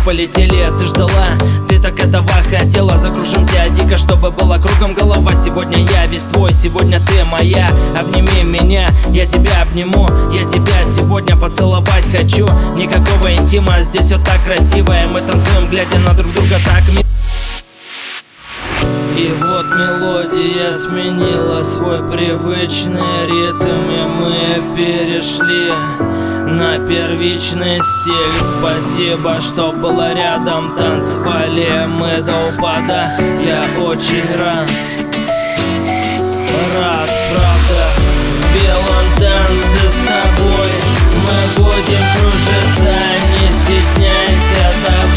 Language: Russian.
полетели, ты ждала, ты так этого хотела. Закружимся дико, чтобы была кругом голова. Сегодня я весь твой, сегодня ты моя. Обними меня, я тебя обниму. Я тебя сегодня поцеловать хочу. Никакого интима, здесь все так красиво, и мы танцуем, глядя на друг друга так. И вот мелодия сменила свой привычный ритм, и мы перешли на первичный стиль. Спасибо, что была рядом, танцевали мы до упада. Я очень рад, правда. В белом танце с тобой мы будем кружиться. Не стесняйся, давай.